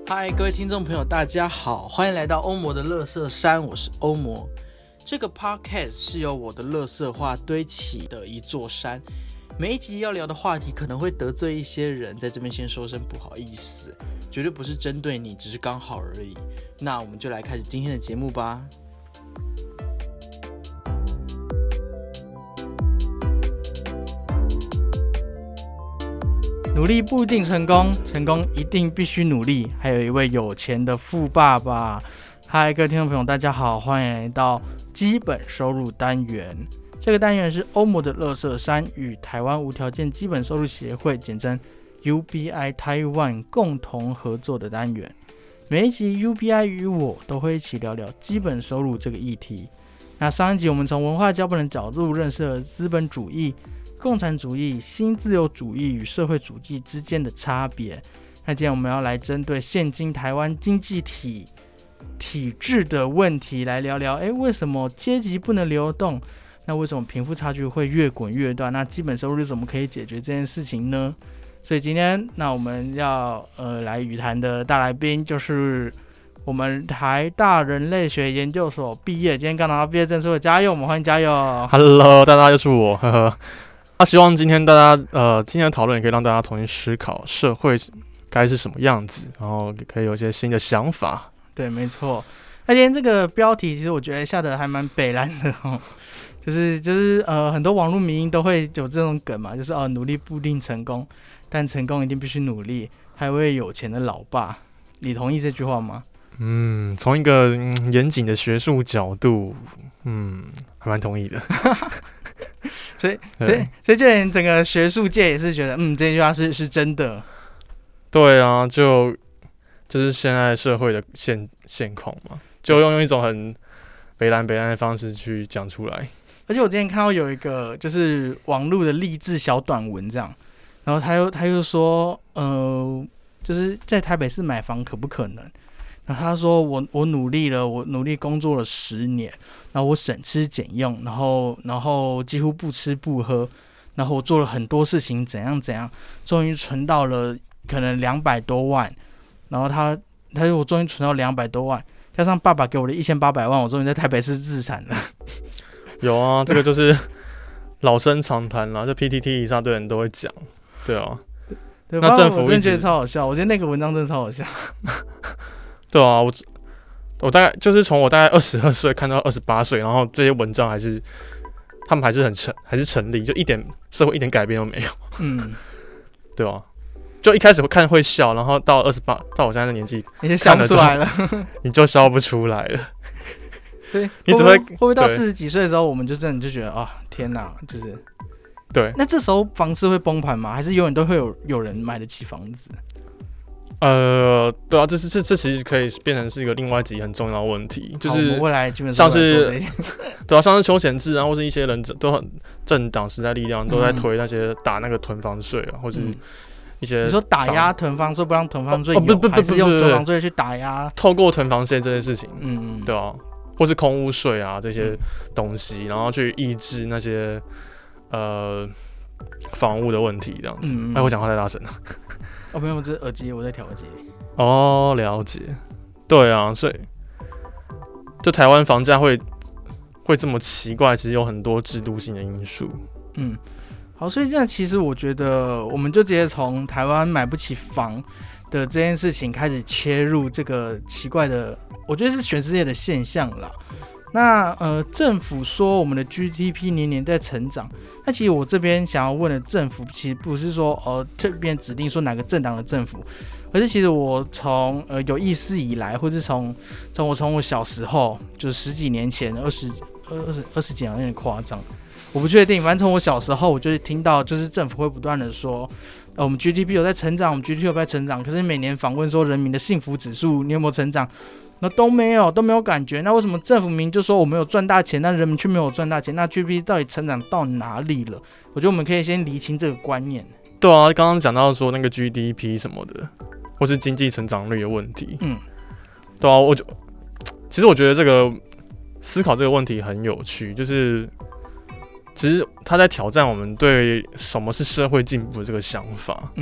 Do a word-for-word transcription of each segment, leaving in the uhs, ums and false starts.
嗨，各位听众朋友，大家好，欢迎来到欧摩的垃圾山，我是欧摩。这个 podcast 是由我的垃圾话堆起的一座山，每一集要聊的话题可能会得罪一些人，在这边先说声不好意思，绝对不是针对你，只是刚好而已。那我们就来开始今天的节目吧。努力不一定成功，成功一定必须努力。还有一位有钱的富爸爸。嗨，各位听众朋友，大家好，欢迎来到基本收入单元。这个单元是欧摩的垃圾山与台湾无条件基本收入协会，简称 U B I Taiwan 共同合作的单元。每一集 U B I 与我都会一起聊聊基本收入这个议题。那上一集我们从文化交本的角度认识了资本主义、共产主义、新自由主义与社会主义之间的差别。那今天我们要来针对现今台湾经济体体制的问题来聊聊，诶，为什么阶级不能流动？那为什么贫富差距会越滚越大？那基本收入怎么可以解决这件事情呢？所以今天，那我们要呃来语谈的大来宾就是我们台大人类学研究所毕业，今天刚拿到毕业证书的嘉佑，我们欢迎嘉佑。 Hello， 大家又是我，呵呵。那、啊、希望今天大家呃今天的讨论也可以让大家重新思考社会该是什么样子，然后可以有一些新的想法。 对，没错。那今天这个标题其实我觉得下的还蛮北蓝的哦，就是就是呃很多网络迷因都会有这种梗嘛，就是哦努力不一定成功，但成功一定必须努力。还有位有钱的老爸，你同意这句话吗？ 嗯，从一个、嗯、严谨的学术角度，嗯，还蛮同意的。 所以，所以，所以，就连整个学术界也是觉得，嗯，这句话是是真的。 对啊，就就是现在社会的现现况嘛，就用用一种很北蓝北蓝的方式去讲出来。 而且我之前看到有一个就是网络的励志小短文这样，然后他又他又说，呃，就是在台北市买房可不可能？然后他说我我努力了，我努力工作了十年，然后我省吃俭用，然后然后几乎不吃不喝，然后我做了很多事情，怎样怎样，终于存到了可能两百多万，然后他他说我终于存到两百多万，加上爸爸给我的一千八百万，我终于在台北市自产了。 有啊，这个就是老生常谈啦，就 P T T 一大堆人都会讲，对啊。 对， 那政府我真的觉得超好笑，我觉得那个文章真的超好笑。 对啊，我我大概就是从我大概二十二岁看到二十八岁，然后这些文章还是他们还是很成还是成立，就一点社会一点改变都没有。嗯，对吧、啊？就一开始看会笑，然后到二十八，到我现在的年纪， 你就笑不出来了， 你就笑不出来了。 所以你只会会不会到四十几岁的时候，我们就真的就觉得啊、哦，天哪，就是对。 那这时候房市会崩盘吗？还是永远都会有有人买得起房子？ 呃，对啊，这是这这其实可以变成是一个另外一集很重要的问题，就是未来基本上是，对啊，像是休闲制啊，或是一些人都很政党时代力量都在推那些打那个囤房税啊，或是一些你说打压囤房税，不让囤房税有，哦、不不不还是用囤房税去打压， 透过囤房税这件事情，嗯，对啊，或是空屋税啊这些东西，然后去抑制那些呃房屋的问题，这样子。哎、嗯，我讲话太大声了。 哦，没有，这是耳机，我在调耳机。 哦，了解。对啊，所以就台湾房价会会这么奇怪，其实有很多制度性的因素。 嗯，好，所以这样其实我觉得，我们就直接从台湾买不起房的这件事情开始切入这个奇怪的，我觉得是全世界的现象啦。那呃，政府说我们的 G D P 年年在成长，那其实我这边想要问的政府，其实不是说呃这边指定说哪个政党的政府，而是其实我从呃有意识以来，或是从从我从我小时候，就十几年前，二十二十二十几年有点夸张，我不确定，反正从我小时候，我就听到就是政府会不断的说，呃我们 G D P 有在成长，我们 G D P 有在成长，可是每年访问说人民的幸福指数你有没有成长？那都没有，都没有感觉。那为什么政府明明就说我们有赚大钱，但人民却没有赚大钱？那 G D P 到底成长到哪里了？我觉得我们可以先厘清这个观念。 对啊，刚刚讲到说那个 G D P 什么的，或是经济成长率的问题。嗯，对啊，我就其实我觉得这个思考这个问题很有趣，就是其实他在挑战我们对什么是社会进步的这个想法。嗯，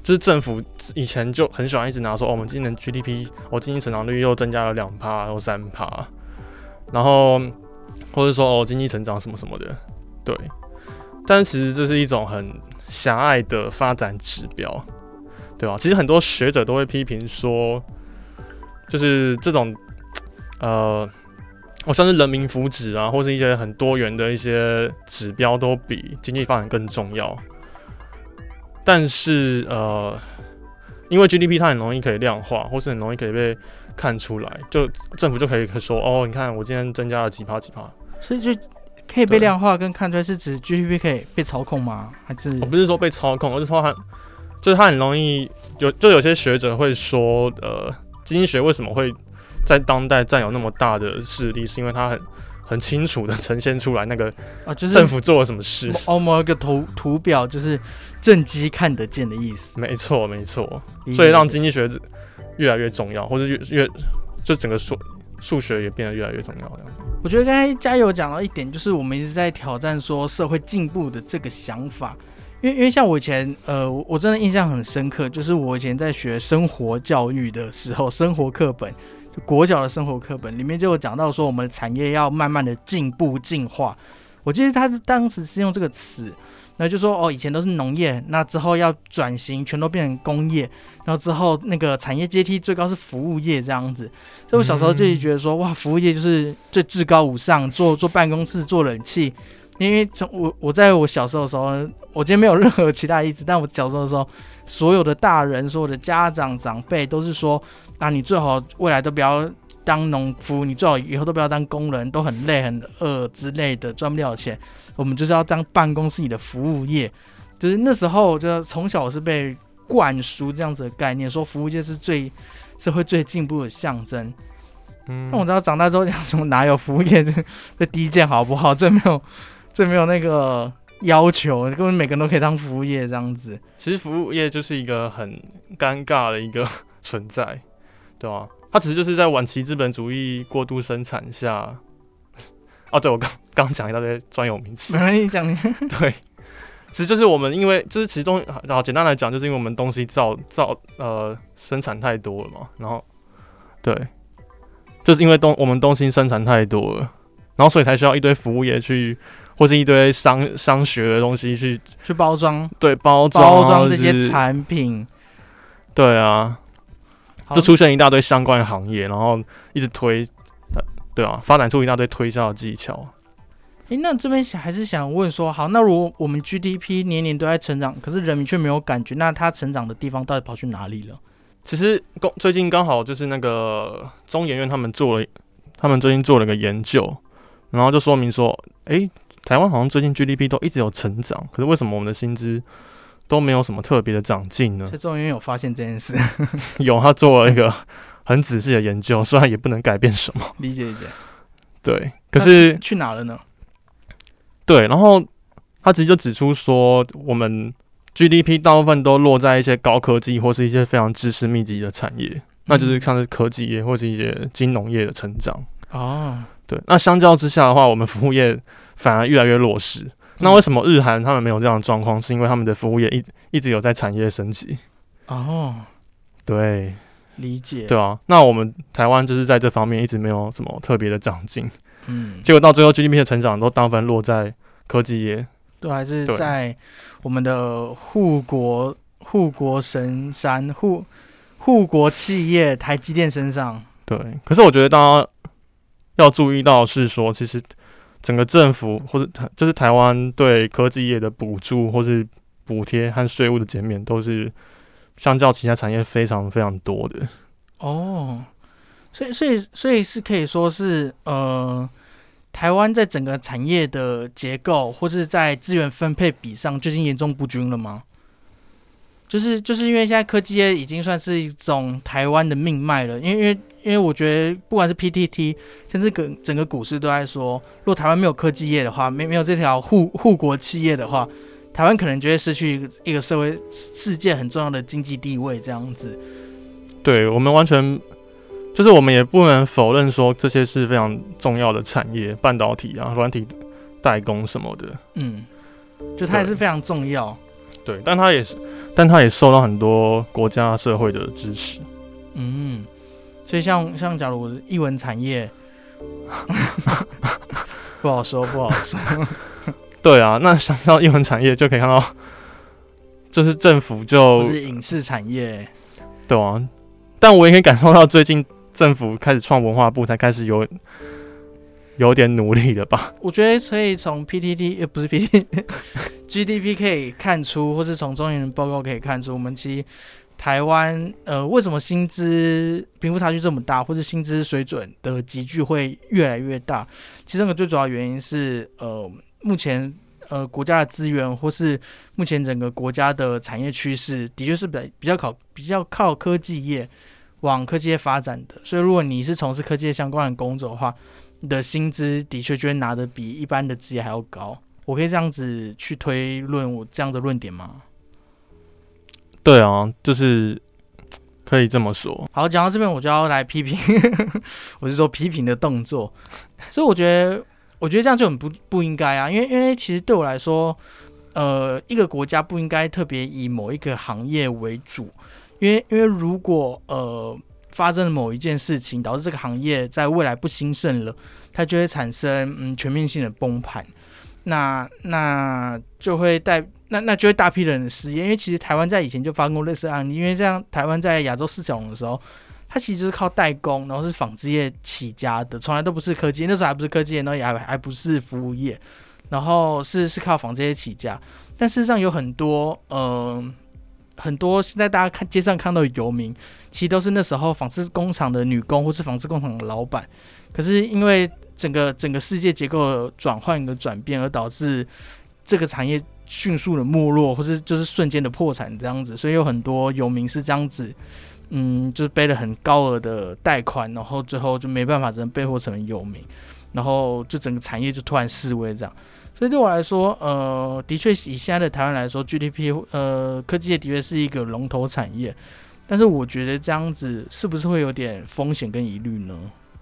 就是政府以前就很喜欢一直拿说，哦，我们今年 G D P， 我、哦、经济成长率又增加了两趴或三趴，然后或者说哦经济成长什么什么的，对。但是其实这是一种很狭隘的发展指标，对吧？其实很多学者都会批评说，就是这种呃，我像是人民福祉啊，或是一些很多元的一些指标，都比经济发展更重要。但是呃，因为 G D P 它很容易可以量化，或是很容易可以被看出来，就政府就可以说，哦，你看我今天增加了几趴几趴， 所以就可以被量化跟看出来，是指 G D P 可以被操控吗？还是我不是说被操控，而是说它就是它很容易有，就有些学者会说，呃，经济学为什么会在当代占有那么大的势力，是因为它很很清楚的呈现出来那个政府做了什么事。 哦，某一个图图表就是正畸看得见的意思。 没错，没错。所以让经济学越来越重要，或者越越就整个数数学也变得越来越重要。 我觉得刚才嘉友讲到一点，就是我们一直在挑战说社会进步的这个想法。因为因为像我以前，呃，我真的印象很深刻，就是我以前在学生活教育的时候，生活课本。国小的生活课本里面就有讲到说，我们的产业要慢慢的进步进化。我记得他是当时是用这个词，那就说哦，以前都是农业，那之后要转型，全都变成工业，然后之后那个产业阶梯最高是服务业这样子。所以我小时候就觉得说，哇，服务业就是最至高无上，做做办公室，做冷气。因为从我我在我小时候的时候，我今天没有任何其他意思，但我小时候的时候，所有的大人、所有的家长长辈都是说，那、啊、你最好未来都不要当农夫，你最好以后都不要当工人，都很累很饿之类的，赚不了钱。我们就是要当办公室里的服务业。就是那时候，就从小我是被灌输这样子的概念，说服务业是最社会最进步的象征。嗯，但我知道长大之后讲什么哪有服务业这第一件好不好？最没有。最没有那个要求，根本每个人都可以当服务业这样子。 其实服务业就是一个很尴尬的一个存在，对吧、啊？它只是就是在晚期资本主义过度生产下，哦，对我刚刚讲一大堆专有名词， 没你讲你对，其实就是我们因为就是其实东，好简单来讲，就是因为我们东西造造呃生产太多了嘛，然后对，就是因为东我们东西生产太多了，然后所以才需要一堆服务业去。或是一堆商商学的东西去去包装， 对包装包装这些产品， 对啊，就出现一大堆相关的行业，然后一直推，对啊，发展出一大堆推销的技巧。 欸、那这边还是想问说，好，那如果我们 G D P 年年都在成长，可是人民却没有感觉，那它成长的地方到底跑去哪里了？ 其实最近刚好就是那个中研院他们做了，他们最近做了一个研究。然后就说明说，哎，台湾好像最近 G D P 都一直有成长，可是为什么我们的薪资都没有什么特别的长进呢？ 所以中研院有发现这件事， 有他做了一个很仔细的研究，虽然也不能改变什么。 理解理解。 对，可是去哪了呢？ 对，然后他直接就指出说，我们 G D P 大部分都落在一些高科技或是一些非常知识密集的产业，嗯、那就是像是科技业或是一些金融业的成长。哦。对，那相较之下的话，我们服务业反而越来越弱势。嗯、那为什么日韩他们没有这样的状况？是因为他们的服务业一一直有在产业升级。哦，对， 理解。 对啊，那我们台湾就是在这方面一直没有什么特别的长进。嗯，结果到最后 G D P 的成长都大部分落在科技业。 对，还是在我们的护国护国神山护护国企业台积电身上。 对，可是我觉得大家要注意到的是说，其实整个政府或者就是台湾对科技业的补助或是补贴和税务的减免，都是相较其他产业非常非常多的。 哦，所以所以所以是可以说是呃，台湾在整个产业的结构或是在资源分配比上，最近严重不均了吗？就是就是因为现在科技业已经算是一种台湾的命脉了，因为因为因为我觉得不管是 P T T， 甚至整个股市都在说，如果台湾没有科技业的话，没没有这条护护国企业的话，台湾可能就会失去一个社会世界很重要的经济地位这样子。 对，我们完全就是我们也不能否认说这些是非常重要的产业，半导体啊、软体代工什么的。 嗯，就它也是非常重要。 对，但它也是， 但它也受到很多国家社会的支持。 嗯，所以像像假如艺文产业，不好说，不好说。 对啊，那想到艺文产业就可以看到，就是政府就， 或是影视产业， 对啊。但我也可以感受到，最近政府开始创文化部，才开始有有点努力了吧？ 我觉得可以从 P T T 呃不是 P T T，G D P 可以看出，或是从中研报告可以看出，我们其实台湾呃为什么薪资贫富差距这么大，或是薪资水准的急剧会越来越大？其实这个最主要原因是呃目前呃国家的资源，或是目前整个国家的产业趋势，的确是比较比较靠比较靠科技业往科技业发展的。所以如果你是从事科技业相关的工作的话，你的薪资的确就会拿得比一般的职业还要高。我可以这样子去推论我这样的论点吗？ 对啊，就是可以这么说。 好，讲到这边我就要来批评，我是说批评的动作。所以我觉得，我觉得这样就很不不应该啊，因为因为其实对我来说，呃，一个国家不应该特别以某一个行业为主，因为因为如果呃。发生了某一件事情，导致这个行业在未来不兴盛了，它就会产生嗯全面性的崩盘，那那就会带那那就会大批人的失业，因为其实台湾在以前就发生过类似的案例，因为这样台湾在亚洲四小龙的时候，它其实就是靠代工，然后是纺织业起家的，从来都不是科技业，那时候还不是科技业，然后也还还不是服务业，然后是是靠纺织业起家，但事实上有很多嗯。呃很多现在大家看街上看到的游民，其实都是那时候纺织工厂的女工或是纺织工厂的老板。可是因为整个整个世界结构的转换跟转变，而导致这个产业迅速的没落，或是就是瞬间的破产这样子。所以有很多游民是这样子，嗯，就是背了很高额的贷款，然后最后就没办法，只能被迫成为游民，然后就整个产业就突然式微这样。所以对我来说，呃，的确以现在的台湾来说 ，G D P， 呃，科技业的确是一个龙头产业，但是我觉得这样子是不是会有点风险跟疑虑呢？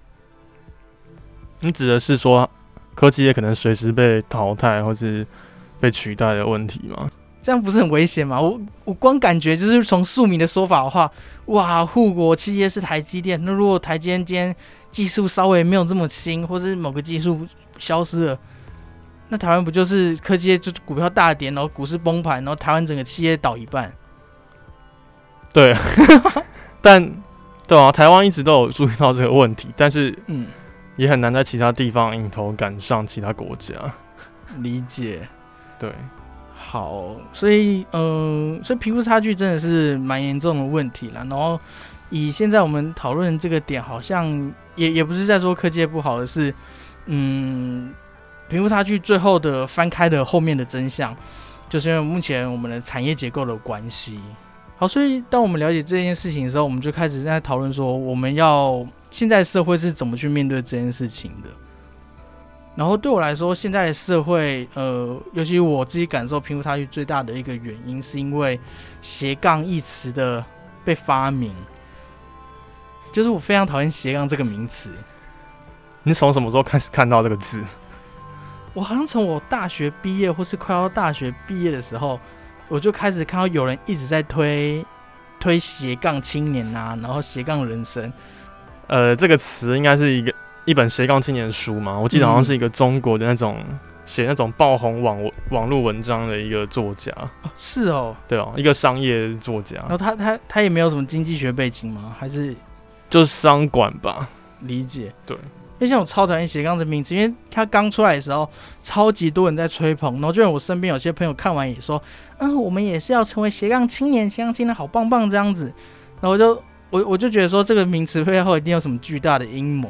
你指的是说科技业可能随时被淘汰或是被取代的问题吗？ 这样不是很危险吗？我我光感觉就是从庶民的说法的话，哇，护国企业是台积电，那如果台积电今天技术稍微没有这么新，或是某个技术消失了，那台湾不就是科技业就股票大跌，然后股市崩盘，然后台湾整个企业倒一半？ 对，但对啊，台湾一直都有注意到这个问题，但是嗯，也很难在其他地方迎头赶上其他国家。 理解， 对， 好，所以呃，所以贫富差距真的是蛮严重的问题啦。然后以现在我们讨论这个点，好像也也不是在说科技业不好，而是嗯。贫富差距最后的翻开的后面的真相，就是因为目前我们的产业结构的关系。好，所以当我们了解这件事情的时候，我们就开始在讨论说，我们要现在社会是怎么去面对这件事情的。然后对我来说，现在的社会，呃，尤其我自己感受贫富差距最大的一个原因，是因为斜杠一词的被发明。就是我非常讨厌斜杠这个名词。 你从什么时候开始看到这个字？ 我好像从我大学毕业或是快要大学毕业的时候，我就开始看到有人一直在推推斜杠青年啊，然后斜杠人生。 呃，这个词应该是一个一本斜杠青年的书嘛，我记得好像是一个中国的那种写、嗯、那种爆红网网络文章的一个作家。 哦，是哦， 对哦，一个商业作家。 然后他他他也没有什么经济学背景吗？还是就是商管吧？ 理解， 对。 因为像我超讨厌斜杠这名字，因为他刚出来的时候，超级多人在吹捧，然后就让我身边有些朋友看完也说，嗯，我们也是要成为斜杠青年，斜杠青年好棒棒这样子。然后我就我我就觉得说，这个名词背后一定有什么巨大的阴谋。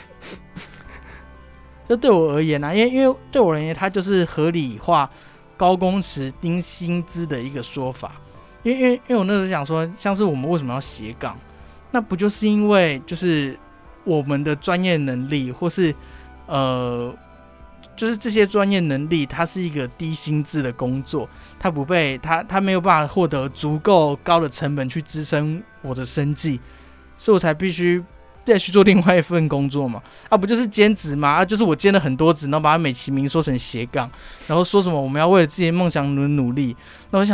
就对我而言啊，因为因为对我而言，它就是合理化高工时低薪资的一个说法。因为因为因为我那时候想说，像是我们为什么要斜杠，那不就是因为就是我们的专业能力，或是呃，就是这些专业能力，它是一个低薪资的工作，它不被它它没有办法获得足够高的成本去支撑我的生计，所以我才必须再去做另外一份工作嘛。啊，不就是兼职嘛？啊，就是我兼了很多职，然后把它美其名说成斜杠，然后说什么我们要为了自己的梦想努努力。那我想说，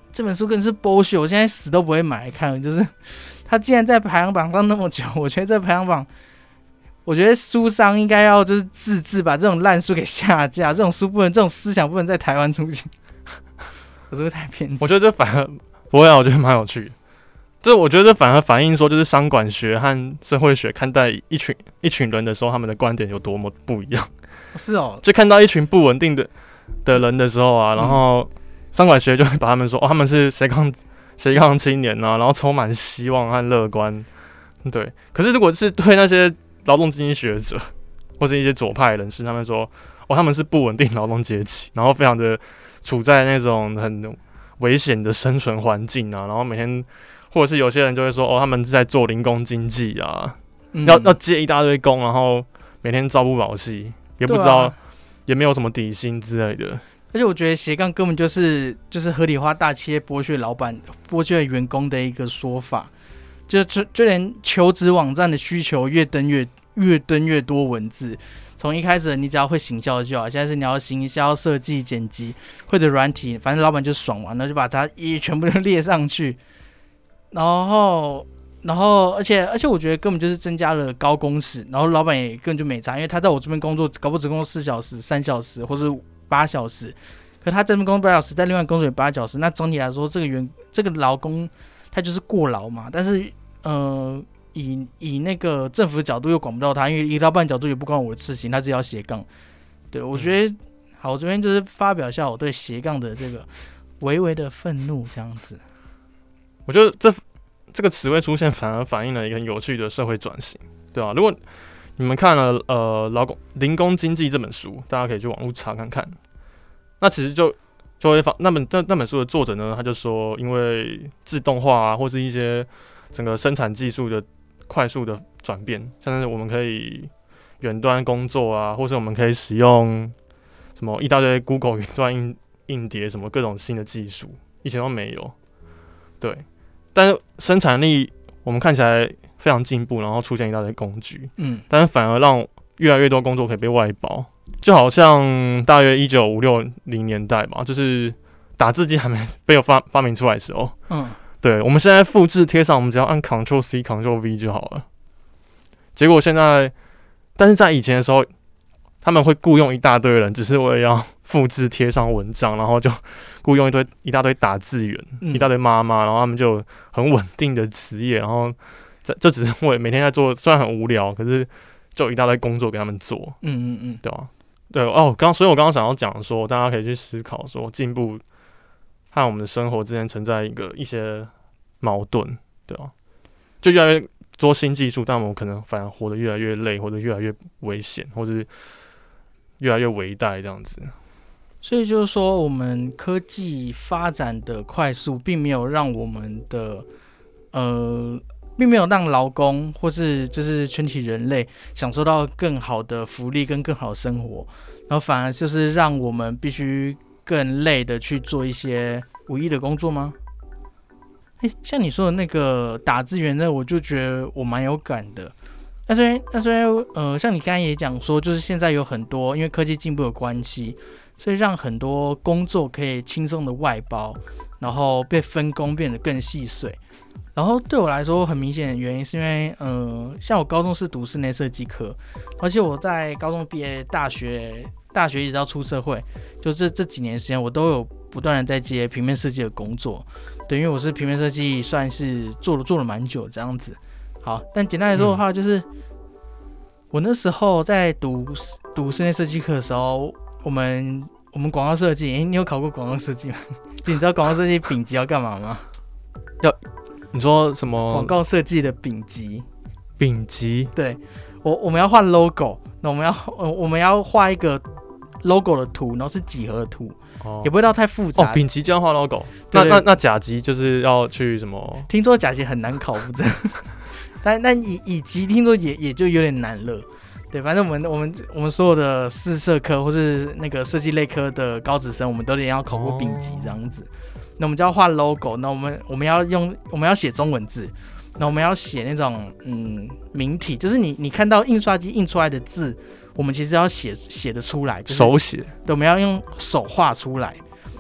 这本书更是bullshit，我现在死都不会买来看。就是它既然在排行榜上那么久，我觉得这排行榜，我觉得书商应该要就是自制，把这种烂书给下架，这种书不能，这种思想不能在台湾出现。我是不是太偏激？ 我觉得这反而不会啊，我觉得蛮有趣的。这我觉得反而反映说，就是商管学和社会学看待一群一群人的时候，他们的观点有多么不一样。 是哦， 就看到一群不稳定的的人的时候啊，然后商管学就会把他们说，哦，他们是斜杠斜杠青年啊，然后充满希望和乐观。对，可是如果是对那些劳动经济学者或是一些左派人士，他们说，哦，他们是不稳定劳动阶级，然后非常的处在那种很危险的生存环境啊，然后每天，或者是有些人就会说，哦，他们是在做零工经济啊，嗯、要要接一大堆工，然后每天朝不保夕。也不知道，啊、也没有什么底薪之类的。 而且我觉得斜杠根本就是就是合理化大企业剥削老板、剥削员工的一个说法。就就就连求职网站的需求越登越越登越多文字，从一开始你只要会行销就好，现在是你要行销、设计、剪辑，或者软体，反正老板就爽完了，就把它一全部都列上去，然后。然后，而且，而且，我觉得根本就是增加了高工时，然后老板也根本就没差，因为他在我这边工作，搞不只工作四小时、三小时，或是八小时，可他这边工作八小时，在另外工作也八小时，那总体来说，这个员这个劳工他就是过劳嘛。但是，呃，以以那个政府的角度又管不到他，因为以老板角度也不关我的事情，他只要斜杠。对，我觉得，好，我这边就是发表一下我对斜杠的这个微微的愤怒，这样子。 我觉得这。这个词汇出现，反而反映了一个很有趣的社会转型，对吧、啊？如果你们看了呃《劳工零工经济》这本书，大家可以去网络查看看。那其实就就会发那本那那本书的作者呢，他就说，因为自动化啊，或是一些整个生产技术的快速的转变，像是我们可以远端工作啊，或是我们可以使用什么一大堆 Google 远端硬硬碟什么各种新的技术，以前都没有，对。但是生产力我们看起来非常进步，然后出现一大堆工具，嗯，但是反而让越来越多工作可以被外包，就好像大约一九五六零年代吧，就是打字机还没被有发发明出来的时候，嗯，对，我们现在复制贴上，我们只要按 Ctrl C、Ctrl V 就好了。结果现在，但是在以前的时候，他们会雇佣一大堆人，只是为了要复制贴上文章，然后就雇佣一堆一大堆打字员，嗯、一大堆妈妈，然后他们就很稳定的职业，然后这这只是为每天在做，虽然很无聊，可是就有一大堆工作给他们做，嗯嗯嗯，对吧、啊？对哦，刚所以我刚刚想要讲说，大家可以去思考说，进步和我们的生活之间存在一个一些矛盾，对吧、啊？就越来越多新技术，但我们可能反而活得越来越累，或者越来越危险，或者越来越危殆这样子。 所以就是说，我们科技发展的快速，并没有让我们的呃，并没有让劳工或是就是全体人类享受到更好的福利跟更好的生活，然后反而就是让我们必须更累的去做一些无意的工作吗？欸、像你说的那个打字员呢，我就觉得我蛮有感的。那虽然那虽然呃，像你刚才也讲说，就是现在有很多因为科技进步的关系，所以让很多工作可以轻松的外包，然后被分工变得更细碎。然后对我来说，很明显的原因是因为，呃，像我高中是读室内设计科，而且我在高中毕业、大学、大学一直到出社会，就这这几年时间，我都有不断的在接平面设计的工作。对，因为我是平面设计，算是做了做了蛮久这样子。好，但简单来说的话，就是、嗯、我那时候在读读室内设计课的时候，我们我们广告设计，哎、欸，你有考过广告设计吗？你知道广告设计丙级要干嘛吗？ 要你说什么？ 广告设计的丙级。 丙级？对， 我我们要画 logo， 那我们要我们要画一个 logo 的图，然后是几何的图。哦、也不会到太复杂。 哦，丙级就要画 logo， 那那那甲级就是要去什么？ 听说甲级很难考，不知道。但但乙乙级听说也也就有点难了。对，反正我们我们我们所有的四社科或是那个设计类科的高职生，我们都得要考过丙级这样子。哦、那我们就要画 logo， 那我们我们要用我们要写中文字，那我们要写那种嗯明体，就是你你看到印刷机印出来的字。我们其实要写写得出来，就是、 手写， 对，我们要用手画出来。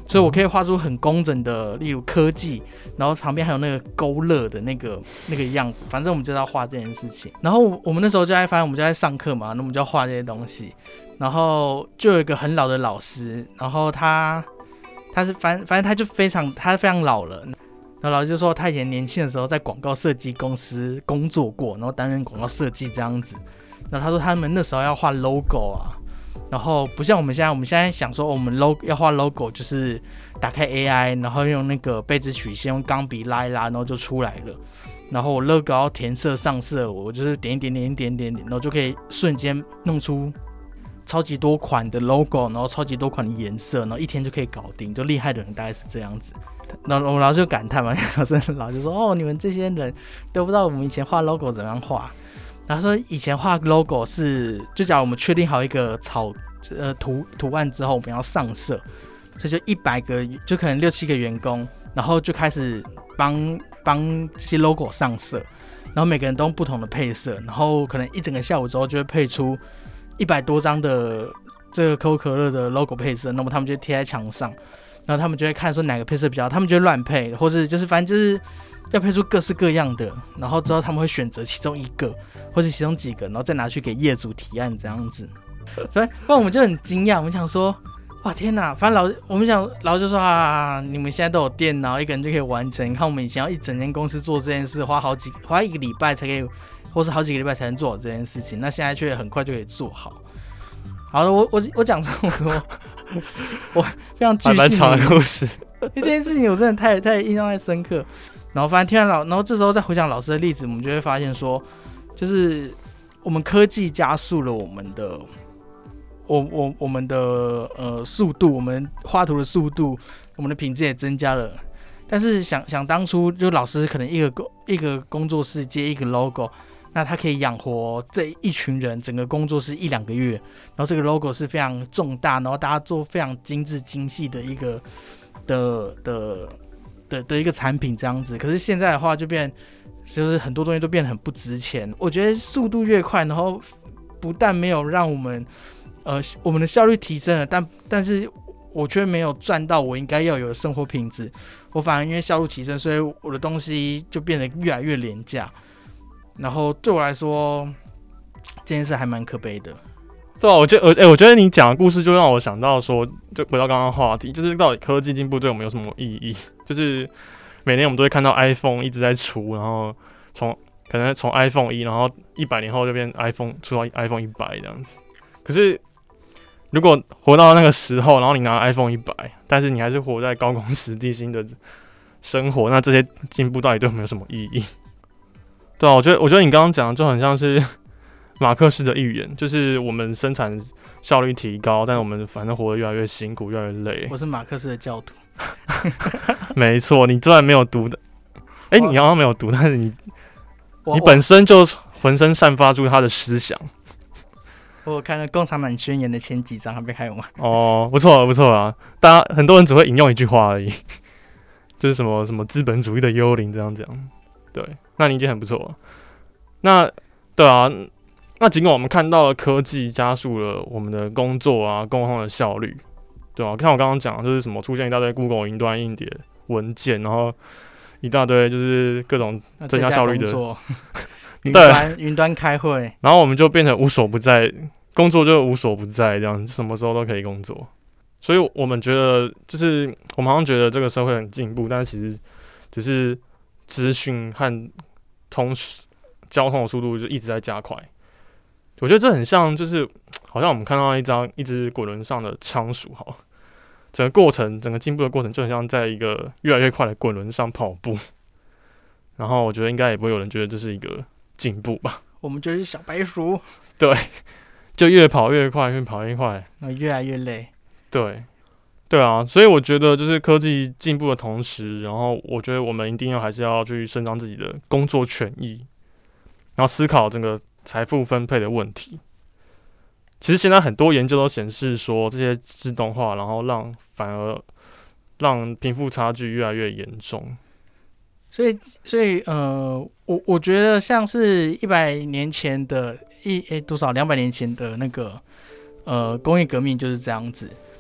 所以我可以画出很工整的，例如科技，然后旁边还有那个勾勒的那个那个样子。反正我们就要画这件事情。然后我们那时候就在，反正我们就在上课嘛，那我们就要画这些东西。然后就有一个很老的老师，然后他他是反反正他就非常他非常老了。然后老师就说他以前年轻的时候在广告设计公司工作过，然后担任广告设计这样子。然后他说他们那时候要画 logo 啊。然后不像我们现在，我们现在想说，我们 logo 要画 logo 就是打开 A I， 然后用那个倍值曲线，用钢笔拉一拉，然后就出来了。然后我 logo 要填色上色，我就是点一点点点点点，然后就可以瞬间弄出超级多款的 logo， 然后超级多款的颜色，然后一天就可以搞定。就厉害的人大概是这样子。然后我老师就感叹嘛，老师老师说：“哦，你们这些人都不知道我们以前画 logo 怎么样画。”然后说以前画 logo 是，就假如我们确定好一个草呃图图案之后，我们要上色，所以就一百个，就可能六七个员工，然后就开始帮帮这些 logo 上色，然后每个人都用不同的配色，然后可能一整个下午之后就会配出一百多张的这个可口可乐的 logo 配色，那么他们就贴在墙上，然后他们就会看说哪个配色比较好，他们就会乱配，或是就是反正就是要配出各式各样的，然后之后他们会选择其中一个或是其中几个，然后再拿去给业主提案这样子。所以，不然我们就很惊讶，我们想说，哇天哪！反正老我们想，老师就说啊，你们现在都有电脑，一个人就可以完成。你看我们以前要一整间公司做这件事，花好几花一个礼拜才可以，或是好几个礼拜才能做好这件事情，那现在却很快就可以做好。好了，我我我讲这么多，我非常巨细靡遗， 故事， 因为这件事情我真的太太印象太深刻。然后反正听完老，然后这时候再回想老师的例子，我们就会发现说，就是我们科技加速了我们的。我我我们的呃速度，我们画图的速度，我们的品质也增加了。但是想想当初，就老师可能一个一个工作室接一个 logo， 那他可以养活这一群人，整个工作室一两个月。然后这个 logo 是非常重大，然后大家做非常精致精细的一个的的的的一个产品这样子。可是现在的话，就变就是很多东西都变得很不值钱。我觉得速度越快，然后不但没有让我们呃，我们的效率提升了，但但是我却没有赚到我应该要有的生活品质。我反而因为效率提升，所以我的东西就变得越来越廉价。然后对我来说，这件事还蛮可悲的。 对啊，我觉得，哎、欸，我觉得你讲的故事就让我想到说，就回到刚刚话题，就是到底科技进步对我们有什么意义？就是每年我们都会看到 iPhone 一直在出，然后从可能从 iPhone 一，然后一百年后就变 iPhone 出到 iPhone 一百这样子。可是如果活到那个时候，然后你拿 iPhone 一百，但是你还是活在高工时低薪的生活，那这些进步到底对我们有什么意义？对啊，我觉得，我觉得你刚刚讲的就很像是马克思的预言，就是我们生产效率提高，但我们反正活得越来越辛苦，越来越累。 我是马克思的教徒。 没错，你虽然没有读的，哎、欸，你好像没有读，但是你你本身就浑身散发出他的思想。 我有看了《共产党宣言》的前几章，还没看完。 哦，不错不错啊！大家很多人只会引用一句话而已，就是什么什么资本主义的幽灵这样讲。对，那你已经很不错了。那对啊，那尽管我们看到了科技加速了我们的工作啊、沟通的效率，对啊，像我刚刚讲，就是什么出现一大堆 Google 云端硬碟文件，然后一大堆就是各种增加效率的。 云端云端开会， 然后我们就变成无所不在。工作就无所不在，这样什么时候都可以工作，所以我们觉得，就是我们好像觉得这个社会很进步，但是其实只是资讯和通交通的速度就一直在加快。我觉得这很像，就是好像我们看到一张一只滚轮上的仓鼠，好，整个过程，整个进步的过程就很像在一个越来越快的滚轮上跑步。然后我觉得应该也不会有人觉得这是一个进步吧？ 我们就是小白鼠， 对。就越跑越快，越跑越快， 越来越累。 对，对啊，所以我觉得就是科技进步的同时，然后我觉得我们一定要还是要去伸张自己的工作权益，然后思考整个财富分配的问题。其实现在很多研究都显示说，这些自动化，然后让反而让贫富差距越来越严重。 所以，所以呃，我我觉得像是一百年前的。一诶多少两百年前的那个呃工业革命就是这样子，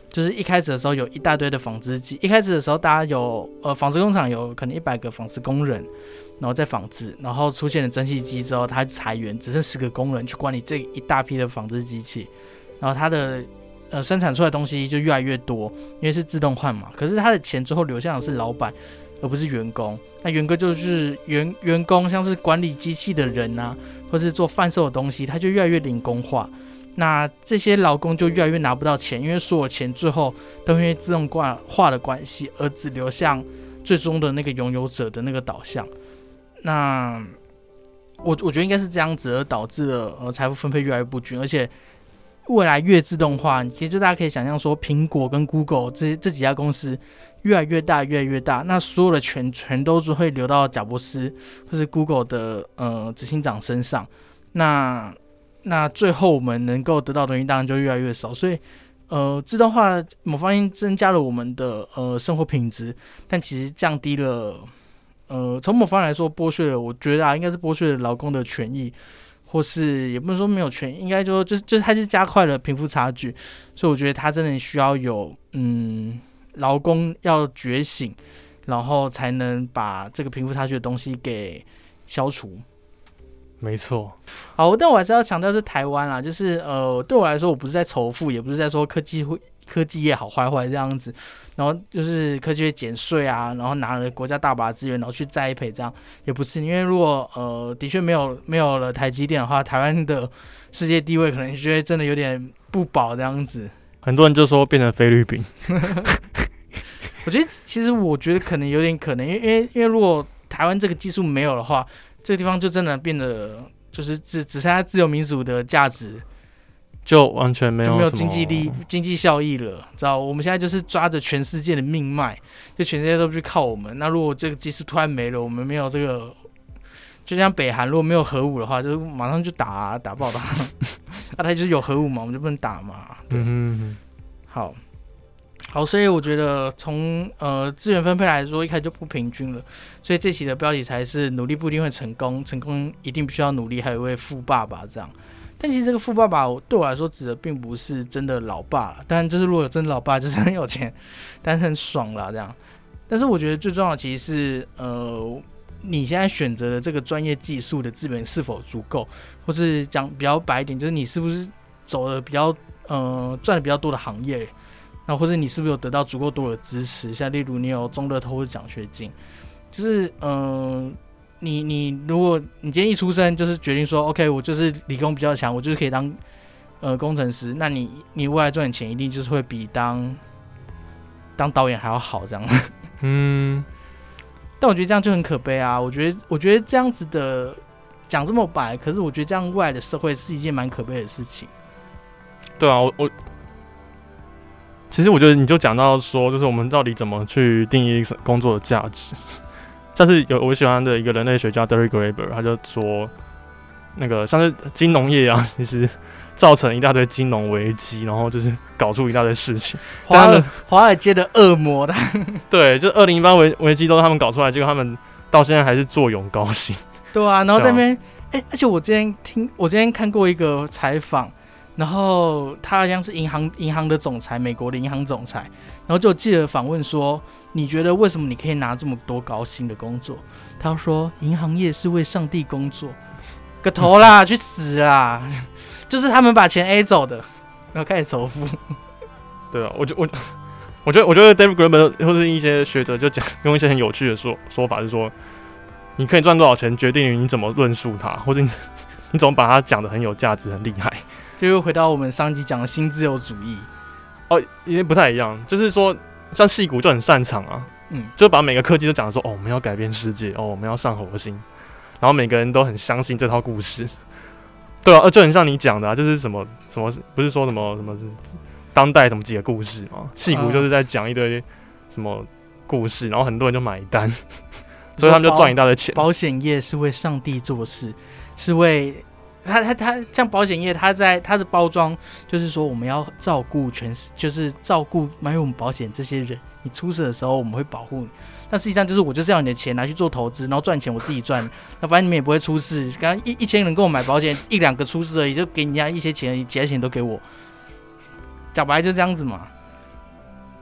就是一开始的时候有一大堆的纺织机，一开始的时候大家有呃纺织工厂有可能一百个纺织工人，然后在纺织，然后出现了蒸汽机之后，他裁员，只剩十个工人去管理这一大批的纺织机器，然后他的呃生产出来的东西就越来越多，因为是自动换嘛。可是他的钱最后留下的是老板，而不是员工。那员工就是员员工，像是管理机器的人啊，或是做贩售的东西，他就越来越零工化。那这些劳工就越来越拿不到钱，因为所有钱最后都因为自动化的关系，而只流向最终的那个拥有者的那个导向。那我我觉得应该是这样子，而导致了呃财富分配越来越不均，而且未来越自动化，其实就大家可以想象说，苹果跟 Google 这这几家公司越来越大，越来越大，那所有的权全都是会流到贾伯斯或是 Google 的呃执行长身上。那那最后我们能够得到的东西当然就越来越少，所以呃自动化某方面增加了我们的呃生活品质，但其实降低了呃从某方面来说剥削了，我觉得啊应该是剥削了劳工的权益，或是也不能说没有权益，应该说就是就是它是加快了贫富差距，所以我觉得它真的需要有嗯劳工要觉醒，然后才能把这个贫富差距的东西给消除。 没错， 好，但我还是要强调是台湾啦，就是呃，对我来说，我不是在仇富，也不是在说科技会科技业好坏坏这样子，然后就是科技业减税啊，然后拿了国家大把资源，然后去栽培这样，也不是，因为如果呃的确没有没有了台积电的话，台湾的世界地位可能就会真的有点不保这样子。 很多人就说变成菲律宾， 我觉得其实我觉得可能有点可能，因为因为因为如果台湾这个技术没有的话，这个地方就真的变得就是只只剩下自由民主的价值， 就完全没有就没有经济力、经济效益了，知道？我们现在就是抓着全世界的命脉，就全世界都去靠我们。那如果这个技术突然没了，我们没有这个，就像北韩如果没有核武的话，就马上就打、啊、打爆它。那、啊、它就是有核武嘛，我们就不能打嘛。对，嗯、好。好，所以我觉得从呃资源分配来说，一开始就不平均了，所以这期的标题才是努力不一定会成功，成功一定必须要努力，还有一位富爸爸这样。但其实这个富爸爸对我来说指的并不是真的老爸啦，当然就是如果有真的老爸就是很有钱，但是很爽啦这样。但是我觉得最重要的其实是呃你现在选择的这个专业技术的资源是否足够，或是讲比较白一点，就是你是不是走的比较呃赚的比较多的行业。那或者你是不是有得到足够多的支持？像例如你有中乐透或奖学金，就是嗯、呃，你你如果你今天一出生就是决定说 ，OK， 我就是理工比较强，我就是可以当呃工程师，那你你未来赚的钱一定就是会比当当导演还要好这样。嗯，但我觉得这样就很可悲啊！我觉得我觉得这样子的讲这么白，可是我觉得这样未来的社会是一件蛮可悲的事情。 对啊，我我。其实我觉得你就讲到说，就是我们到底怎么去定义工作的价值。像是有我喜欢的一个人类学家 Derek Graeber， 他就说，那个像是金融业啊，其实造成一大堆金融危机，然后就是搞出一大堆事情。 华尔华尔街的恶魔的， 对，就二零一八危危机都是他们搞出来，结果他们到现在还是坐拥高薪。 对啊，然后在那边，哎、欸，而且我之前听，我之前看过一个采访。然后他好像是银行银行的总裁，美国的银行总裁，然后就有记者访问说，你觉得为什么你可以拿这么多高薪的工作？他说，银行业是为上帝工作，个头啦，去死啦！就是他们把钱 A 走的，然后开始仇富。 对啊，我就我我觉得我觉得 David Graeber 或者一些学者就讲用一些很有趣的说说法，是说你可以赚多少钱，决定于你怎么论述它，或者你你怎么把它讲得很有价值、很厉害。 就又回到我们上集讲的新自由主义哦，有点不太一样，就是说像矽谷就很擅长啊，嗯，就把每个科技都讲说，哦，我们要改变世界，哦，我们要上火星，然后每个人都很相信这套故事，对啊，就很像你讲的啊，就是什么什么，不是说什么什么是当代什么几个故事嘛，矽谷就是在讲一堆什么故事，然后很多人就买单，所以他们就赚一大堆钱。 保险业是为上帝做事，是为他他他像保险业，他在他的包装就是说我们要照顾全，就是照顾买我们保险这些人，你出事的时候我们会保护你。但实际上就是我就是要你的钱拿去做投资，然后赚钱我自己赚，那反正你们也不会出事。刚刚一一千人跟我买保险，一两个出事而已，就给人家一些钱而已，其他钱都给我。讲白就这样子嘛。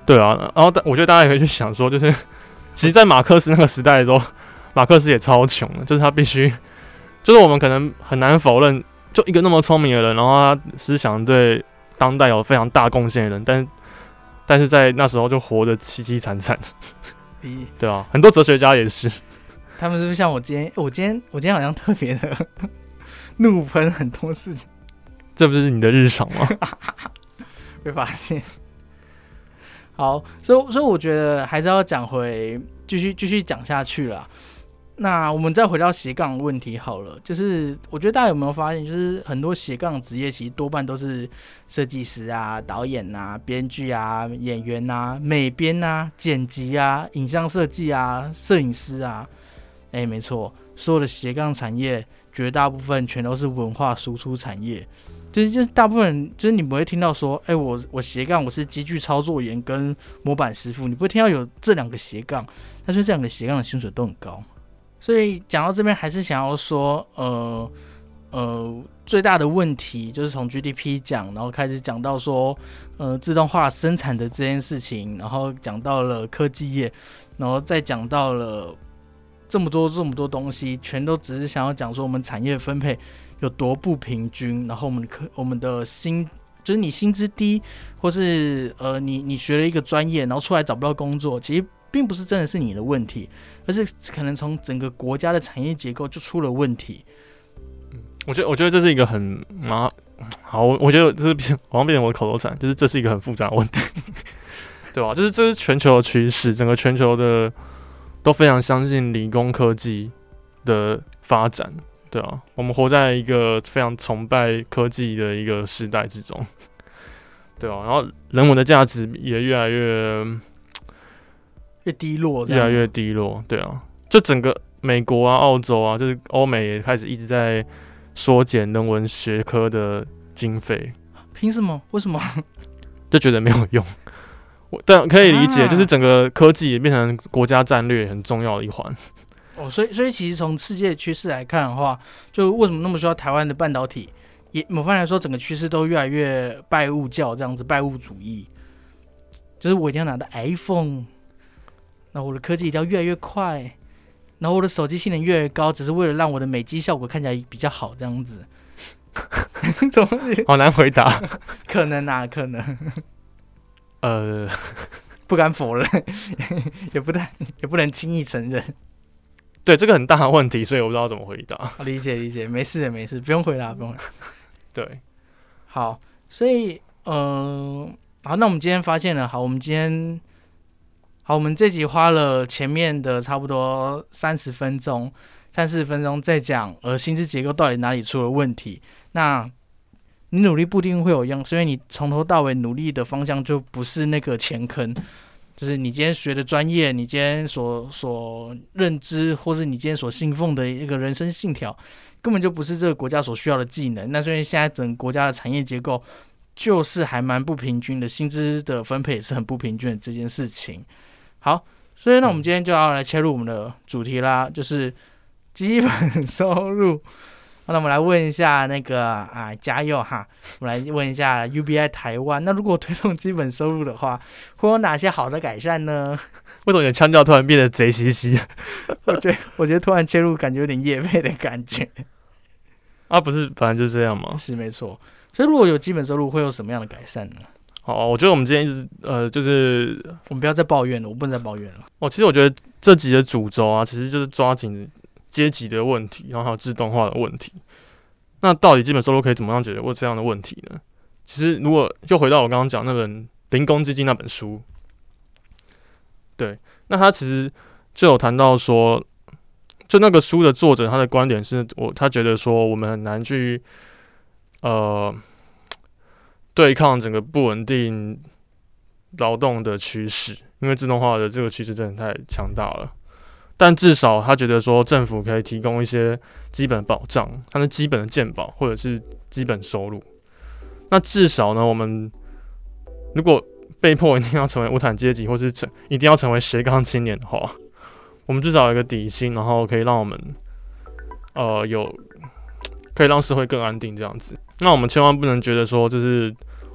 对啊，然后我觉得大家也可以去想说，就是其实，在马克思那个时代的时候，马克思也超穷的，就是他必须，就是我们可能很难否认，就一个那么聪明的人，然后他思想对当代有非常大贡献的人，但但是在那时候就活得凄凄惨惨。对啊，很多哲学家也是。 他们是不是像我今天？我今天我今天好像特别的怒喷很多事情， 这不是你的日常吗？ 被发现。好，所以所以我觉得还是要讲回，继续继续讲下去啦。那我们再回到斜杠的问题好了，就是我觉得大家有没有发现，就是很多斜杠职业其实多半都是设计师啊、导演啊、编剧啊、演员啊、美编啊、剪辑啊、影像设计啊、摄影师啊。哎，没错，所有的斜杠产业绝大部分全都是文化输出产业。就是就是大部分人，就是你不会听到说，哎，我我斜杠我是机具操作员跟模板师傅，你不会听到有这两个斜杠，但是这两个斜杠的薪水都很高。所以讲到这边，还是想要说，呃呃，最大的问题就是从 G D P 讲，然后开始讲到说，呃，自动化生产的这件事情，然后讲到了科技业，然后再讲到了这么多这么多东西，全都只是想要讲说我们产业分配有多不平均，然后我们的我们的薪就是你薪资低，或是呃你你学了一个专业，然后出来找不到工作，其实并不是真的是你的问题，而是可能从整个国家的产业结构就出了问题。 我觉得我觉得这是一个很麻好，我觉得这是好像变成我的口头禅，就是这是一个很复杂的问题，对吧？就是这是全球的趋势，整个全球的都非常相信理工科技的发展。对啊，我们活在一个非常崇拜科技的一个时代之中，对啊，然后人文的价值也越来越越低落， 越来越低落，对啊，就整个美国啊、澳洲啊，就是欧美也开始一直在缩减人文学科的经费。 凭什么？为什么？ 就觉得没有用。我但可以理解，就是整个科技也变成国家战略很重要的一环。 哦，所以所以其实从世界趋势来看的话，就为什么那么需要台湾的半导体？也某方面来说，整个趋势都越来越拜物教这样子，拜物主义。就是我一定要拿到 iPhone， 然后我的科技一定要越来越快，然后我的手机性能越来越高，只是为了让我的美肌效果看起来比较好这样子。 好难回答。 可能啊，可能。 呃， 不敢否认，也不太也不能轻易承认。 对，这个很大的问题，所以我不知道怎么回答。 理解理解，没事没事，不用回答，不用回答。 对， 好，所以嗯、呃，好，那我们今天发现了，好，我们今天好，我们这集花了前面的差不多三十分钟，三四十分钟在讲呃薪资结构到底哪里出了问题。那你努力不一定会有用，是因为你从头到尾努力的方向就不是那个钱坑。就是你今天学的专业，你今天所所认知，或是你今天所信奉的一个人生信条，根本就不是这个国家所需要的技能。那所以现在整个国家的产业结构就是还蛮不平均的，薪资的分配也是很不平均的这件事情。好，所以那我们今天就要来切入我们的主题啦，就是基本收入。那我们来问一下那个啊，嘉佑哈，我们来问一下 U B I 台湾。那如果推动基本收入的话，会有哪些好的改善呢？ 为什么你的腔调突然变得贼兮兮？ 我觉得，我觉得突然切入，感觉有点业配的感觉。 啊，不是，本来就是这样吗？ 是没错。所以如果有基本收入，会有什么样的改善呢？ 好，我觉得我们今天一直呃，就是我们不要再抱怨了，我不能再抱怨了。 哦，其实我觉得这集的主轴啊，其实就是抓紧阶级的问题，然后还有自动化的问题。那到底基本收入可以怎么样解决过这样的问题呢？其实如果就回到我刚刚讲那本《零工基金》那本书，对，那他其实就有谈到说，就那个书的作者他的观点是我他觉得说我们很难去呃对抗整个不稳定劳动的趋势，因为自动化的这个趋势真的太强大了。但至少他觉得说政府可以提供一些基本保障，它是基本的健保或者是基本收入。那至少呢，我们如果被迫一定要成为无产阶级，或是一定要成为斜杠青年的话，我们至少有一个底薪，然后可以让我们呃有可以让社会更安定这样子。那我们千万不能觉得说，就是我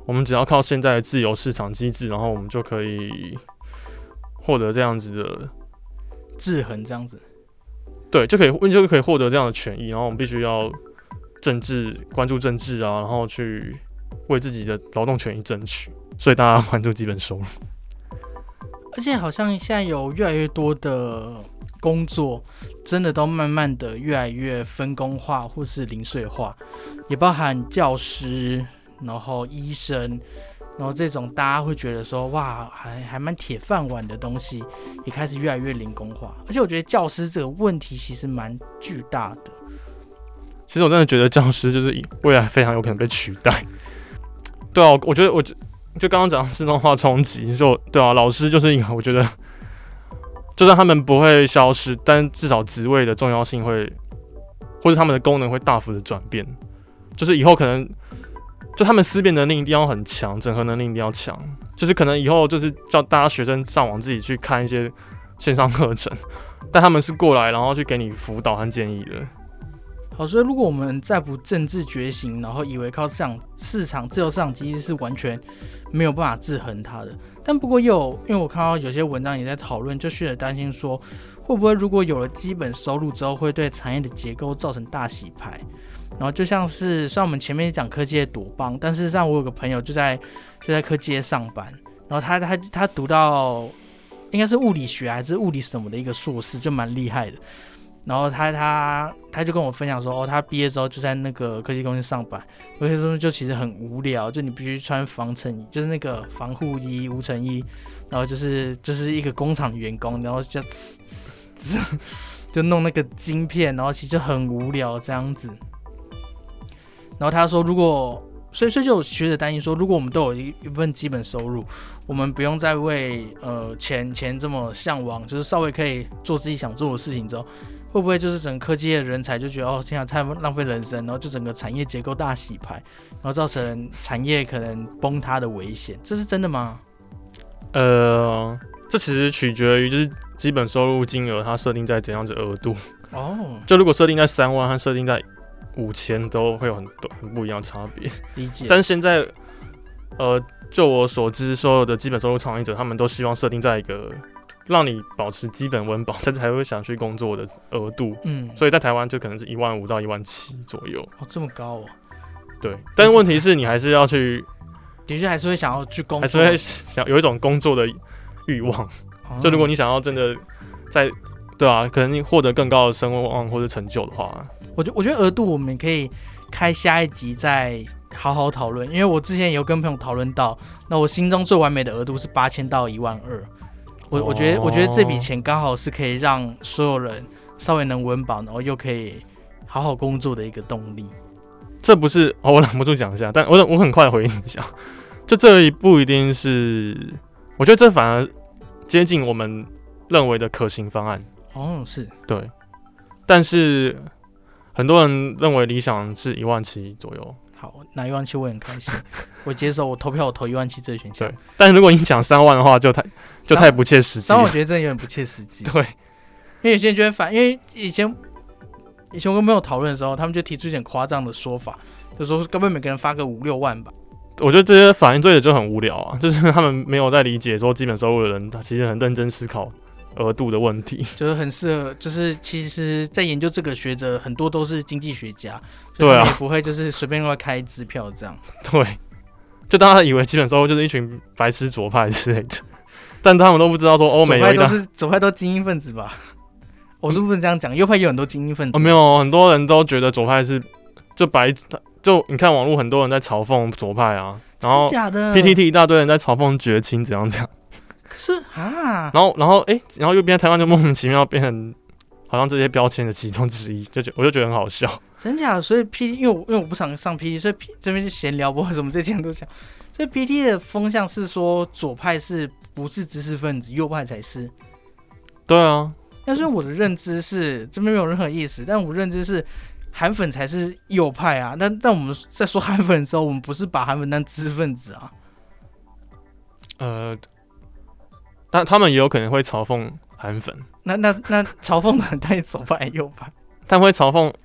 我们只要靠现在的自由市场机制，然后我们就可以获得这样子的制衡，这样子， 对，就可以就可以获得这样的权益。然后我们必须要政治关注政治啊，然后去为自己的劳动权益争取。所以大家关注基本收入。 而且好像现在有越来越多的工作，真的都慢慢的越来越分工化或是零碎化，也包含教师，然后医生，然后这种大家会觉得说哇，还还蛮铁饭碗的东西，也开始越来越零工化。而且我觉得教师这个问题其实蛮巨大的。 其实我真的觉得教师就是未来非常有可能被取代。对啊，我觉得我就刚刚讲自动化冲击，就对啊，老师就是一个我觉得，就算他们不会消失，但至少职位的重要性会，或者他们的功能会大幅的转变。就是以后可能，就他们思辨能力一定要很强，整合能力一定要强。就是可能以后就是叫大家学生上网自己去看一些线上课程，但他们是过来然后去给你辅导和建议的。 好，所以如果我们再不政治觉醒，然后以为靠市场市场自由市场机制是完全没有办法制衡它的，但不过又有，因为我看到有些文章也在讨论，就学者担心说，会不会如果有了基本收入之后，会对产业的结构造成大洗牌？然后就像是，虽然我们前面讲科技的躲帮，但事实上我有个朋友就在就在科技业上班，然后他他他读到应该是物理学还是物理什么的一个硕士，就蛮厉害的。然后他他他就跟我分享说，哦，他毕业之后就在那个科技公司上班，科技公司就其实很无聊，就你必须穿防尘衣，就是那个防护衣、无尘衣，然后就是就是一个工厂的员工，然后就就弄那个晶片，然后其实就很无聊这样子。然后他说，如果所以所以就有学者担心说，如果我们都有一份基本收入，我们不用再为呃钱钱这么向往，就是稍微可以做自己想做的事情之后，会不会就是整个科技业的人才就觉得哦，天啊，太浪费人生，然后就整个产业结构大洗牌，然后造成产业可能崩塌的危险，这是真的吗？ 呃，这其实取决于就是基本收入金额它设定在怎样子额度哦。就如果设定在三万和设定在五千，都会有很多很不一样的差别。 理解。 但是现在，呃，就我所知，所有的基本收入创业者，他们都希望设定在一个让你保持基本温饱，但是还会想去工作的额度。嗯，所以在台湾就可能是一万五到一万七左右。 哦，这么高哦。 对，但是问题是你还是要去， 的确还是会想要去工作， 还是会想有一种工作的欲望。哦、就如果你想要真的在，对啊，可能你获得更高的声望或者成就的话， 我觉我觉得额度我们可以开下一集再好好讨论，因为我之前有跟朋友讨论到，那我心中最完美的额度是八千到一万二。我我觉得我觉得这笔钱刚好是可以让所有人稍微能温饱，然后又可以好好工作的一个动力。 这不是、哦、我忍不住讲一下，但我我很快回应一下，就这一不一定是，我觉得这反而接近我们认为的可行方案。 哦，是对，但是很多人认为理想是一万七左右。 好，拿一万七我很开心，我接受，我投票我投一万七这个选项。 对，但是如果你讲三万的话，就太就太不切实际了。 但我觉得真的有点不切实际。 对， 因为有些人就会反，因为以前以前我跟朋友讨论的时候，他们就提出一点夸张的说法，就说根本每个人发个五六万吧。 我觉得这些反应对的就很无聊啊，就是他们没有在理解说基本收入的人，他其实很认真思考额度的问题， 就是很适合，就是其实在研究这个学者很多都是经济学家， 对啊， 也不会就是随便乱开支票这样。 对，就大家以为基本收入就是一群白痴左派之类的，但他们都不知道说欧美有一大左派都是左派都精英分子吧？我是不是这样讲？右派也有很多精英分子。 哦，没有，很多人都觉得左派是就白，就你看网络很多人在嘲讽左派啊，然后 P T T 一大堆人在嘲讽绝亲怎样怎样。 可是啊， 然后然后哎、欸，然后右边台湾就莫名其妙变成好像这些标签的其中之一，就我就觉得很好笑。 真假的？所以 P T， 因为我因为我不常上 P T， 所以 P, 这边就闲聊，不为什么这些人都讲。所以 P T 的风向是说左派是不是知识分子，右派才是。 对啊。 但是我的认知是这边没有任何意思，但我认知是韩粉才是右派啊。但但我们在说韩粉的时候，我们不是把韩粉当知识分子啊。 呃。但他们也有可能会嘲讽韩粉， 那那那嘲讽的人到底左派还是右派？ 但会嘲讽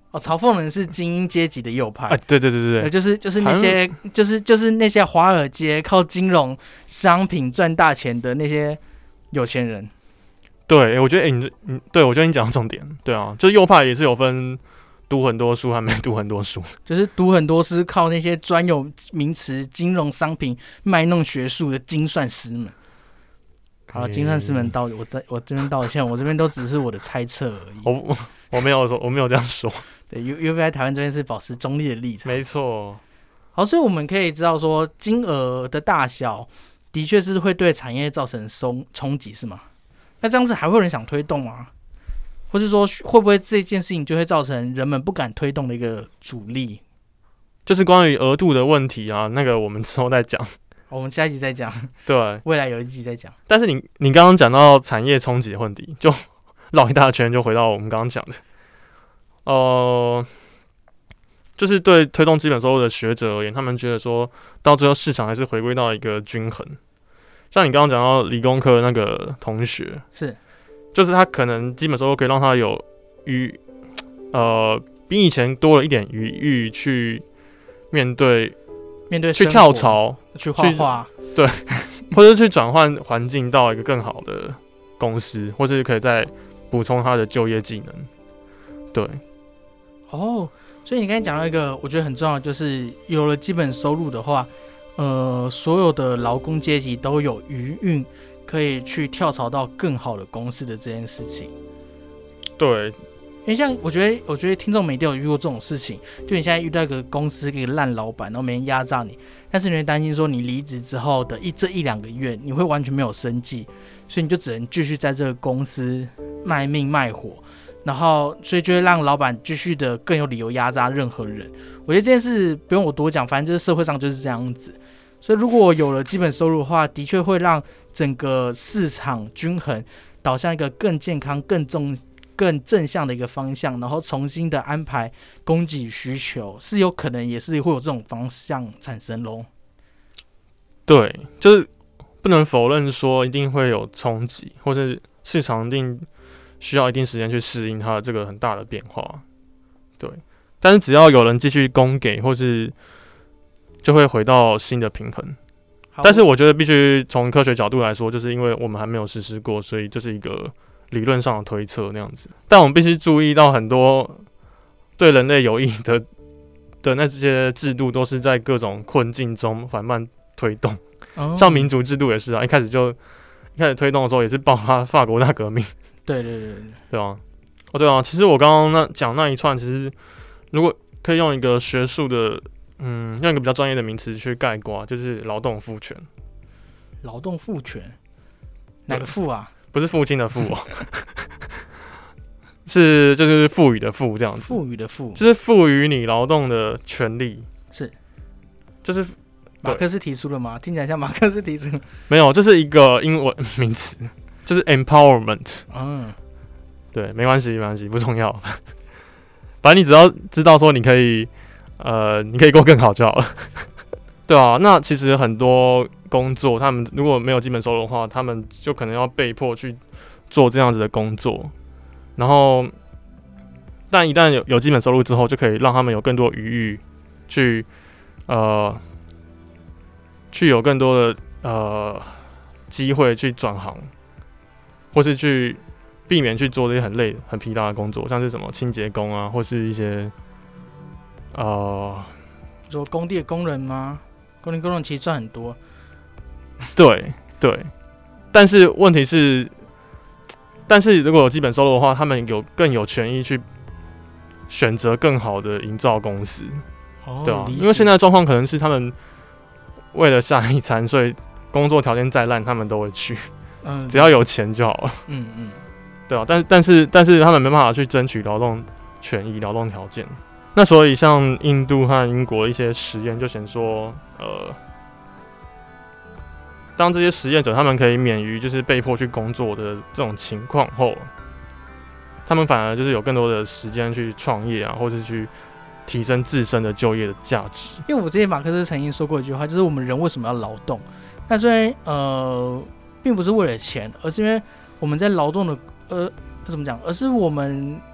哦，嘲讽人是精英阶级的右派。 啊，对对对对对， 就是就是那些就是就是那些华尔街靠金融商品赚大钱的那些有钱人。 对，我觉得，哎、欸，你你对我觉得你讲到重点，对啊，就是右派也是有分读很多书和没读很多书， 就是读很多是靠那些专有名词、金融商品卖弄学术的精算师们。好，精算师们道，我在我这边道歉，我这边都只是我的猜测而已。 我我没有说，我没有这样说。 对 ，U V I 台湾这边是保持中立的立场。 没错。 好，所以我们可以知道说，金额的大小的确是会对产业造成冲击，是吗？那这样子还会有人想推动吗？或是说，会不会这件事情就会造成人们不敢推动的一个阻力？ 就是关于额度的问题啊，那个我们之后再讲。 我们下一集再讲。 对， 未来有一集再讲。 但是你你刚刚讲到产业冲击的问题，就绕一大圈，就回到我们刚刚讲的，呃，就是对推动基本收入的学者而言，他们觉得说到最后市场还是回归到一个均衡。像你刚刚讲到理工科那个同学， 是， 就是他可能基本收入可以让他有余，呃，比以前多了一点余裕去面对。 面对去跳槽， 去画画， 对，或者去转换环境到一个更好的公司，或者可以再补充他的就业技能。对， 哦，所以你刚才讲到一个，我觉得很重要，就是有了基本收入的话，呃，所有的劳工阶级都有余裕可以去跳槽到更好的公司的这件事情。 对。 因为像我觉得，我觉得听众们一定有遇过这种事情，就你现在遇到一个公司一个烂老板，然后没人压榨你，但是你会担心说你离职之后的一这一两个月，你会完全没有生计，所以你就只能继续在这个公司卖命卖活，然后所以就会让老板继续的更有理由压榨任何人。我觉得这件事不用我多讲，反正就是社会上就是这样子。所以如果有了基本收入的话，的确会让整个市场均衡，导向一个更健康、更重。更正向的一个方向，然后重新的安排供给需求，是有可能也是会有这种方向产生咯。 对，就是不能否认说一定会有冲击，或是市场一定需要一定时间去适应它的这个很大的变化。对，但是只要有人继续供给，或是就会回到新的平衡。但是我觉得必须从科学角度来说，就是因为我们还没有实施过，所以这是一个理论上的推测那样子，但我们必须注意到很多对人类有益的的那些制度，都是在各种困境中缓慢推动。哦、像民主制度也是啊，一开始就一开始推动的时候也是爆发法国大革命。 对对对对， 对啊，哦对啊，其实我刚刚那讲那一串，其实如果可以用一个学术的，嗯，用一个比较专业的名词去概括，就是劳动赋权。 劳动赋权，哪个赋啊？ 不是父亲的父哦，是就是赋予的赋这样子。 赋予的赋， 就是赋予你劳动的权利。 是， 就是马克思提出的吗？听起来像马克思提出的。 没有，这是一个英文名词，就是 empowerment。嗯，对，没关系，没关系，不重要。反正你只要知道说你可以，呃，你可以过更好就好了。对啊，那其实很多工作，他们如果没有基本收入的话，他们就可能要被迫去做这样子的工作。然后，但一旦有有基本收入之后，就可以让他们有更多余裕去，呃，去有更多的呃机会去转行，或是去避免去做这些很累、很疲劳的工作，像是什么清洁工啊，或是一些呃， 做工地的工人吗？工地工人其实赚很多。 对对，但是问题是，但是如果有基本收入的话，他们有更有权益去选择更好的营造公司，哦、对啊，因为现在的状况可能是他们为了下一餐，所以工作条件再烂，他们都会去，嗯，只要有钱就好了，嗯嗯，对啊，但但是但是他们没办法去争取劳动权益、劳动条件。那所以像印度和英国一些实验就显说，呃，当这些实验者他们可以免于就是被迫去工作的这种情况后，他们反而就是有更多的时间去创业啊，或是去提升自身的就业的价值。 因为我之前马克思曾经说过一句话，就是我们人为什么要劳动？那虽然呃，并不是为了钱，而是因为我们在劳动的呃怎么讲？而是我们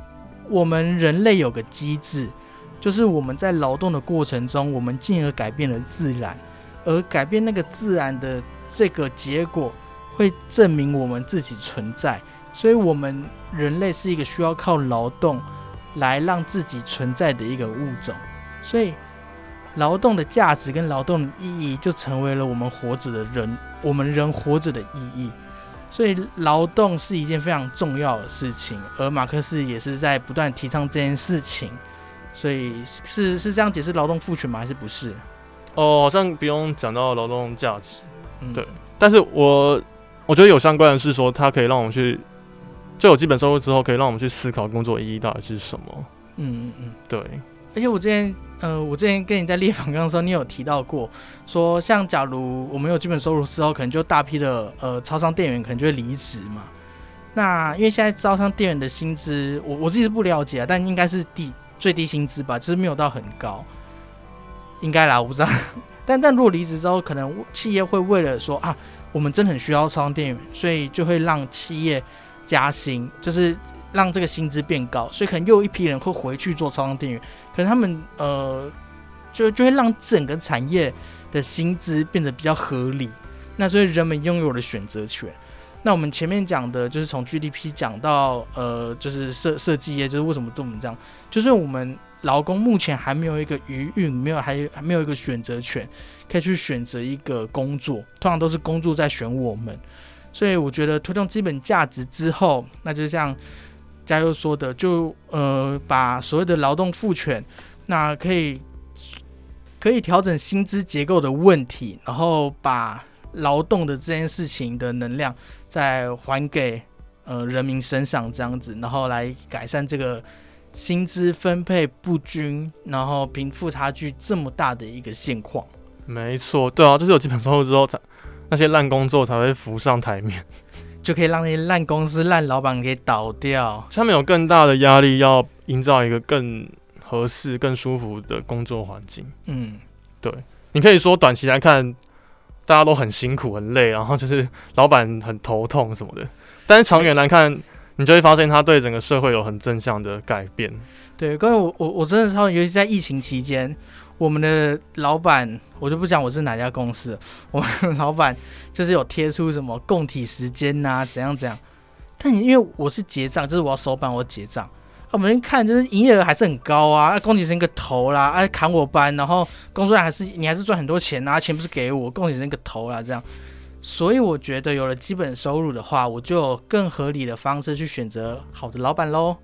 我们人类有个机制，就是我们在劳动的过程中，我们进而改变了自然，而改变那个自然的这个结果，会证明我们自己存在。所以，我们人类是一个需要靠劳动来让自己存在的一个物种。所以，劳动的价值跟劳动的意义，就成为了我们活着的人，我们人活着的意义。所以劳动是一件非常重要的事情，而马克思也是在不断提倡这件事情。所以是是这样解释劳动父权吗？还是不是？ 哦，好像不用讲到劳动价值，嗯、对。但是我我觉得有相关的是说，它可以让我们去就有基本收入之后，可以让我们去思考工作意义到底是什么。嗯嗯嗯，对。 而且我之前，呃，我之前跟你在列访纲的时候，你有提到过，说像假如我们有基本收入之后，可能就大批的呃超商店员可能就会离职嘛。那因为现在超商店员的薪资，我我自己是不了解啊，但应该是低最低薪资吧，就是没有到很高，应该啦，我不知道。但但如果离职之后，可能企业会为了说啊，我们真的很需要超商店员，所以就会让企业加薪，就是让这个薪资变高，所以可能又有一批人会回去做超商店员，可能他们呃就就会让整个产业的薪资变得比较合理，那所以人们拥有了选择权。那我们前面讲的就是从 G D P 讲到呃就是设设计业，就是为什么这么这样，就是我们劳工目前还没有一个余韵，没有还还没有一个选择权，可以去选择一个工作，通常都是工作在选我们。所以我觉得推动基本价值之后，那就像嘉佑说的，就呃把所谓的劳动赋权，那可以可以调整薪资结构的问题，然后把劳动的这件事情的能量再还给呃人民身上，这样子，然后来改善这个薪资分配不均，然后贫富差距这么大的一个现况。 没错，对啊，就是有基本收入之后才。那些烂工作才会浮上台面， 就可以让那些烂公司、烂老板给倒掉。 他们有更大的压力，要营造一个更合适、更舒服的工作环境。嗯，对，你可以说短期来看，大家都很辛苦、很累，然后就是老板很头痛什么的。但是长远来看，你就会发现他对整个社会有很正向的改变。 对，关于我我我真的超，尤其在疫情期间。我们的老板，我就不讲我是哪家公司了，我们的老板就是有贴出什么共体时间啊，怎样怎样。但因为我是结账，就是我要收班，我结账、啊，我们看就是营业额还是很高啊，共体时间个头啦，啊砍我班，然后工作量还是你还是赚很多钱啊，钱不是给我，共体时间个头啦，这样。所以我觉得有了基本收入的话，我就有更合理的方式去选择好的老板咯。